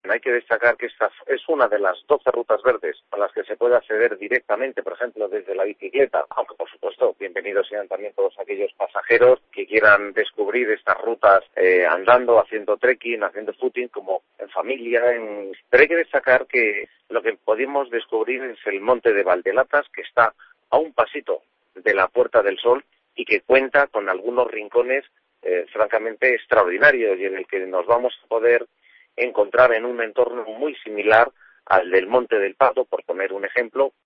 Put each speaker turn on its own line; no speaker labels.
Hay que destacar que esta es una de las 12 rutas verdes a las que se puede acceder directamente, por ejemplo, desde la bicicleta, aunque por supuesto, bienvenidos sean también todos aquellos pasajeros que quieran descubrir estas rutas andando, haciendo trekking, haciendo footing, como en familia. Pero hay que destacar que lo que podemos descubrir es el monte de Valdelatas, que está a un pasito de la Puerta del Sol y que cuenta con algunos rincones francamente extraordinarios y en el que nos vamos a poder encontrar en un entorno muy similar al del Monte del Pato, por poner un ejemplo,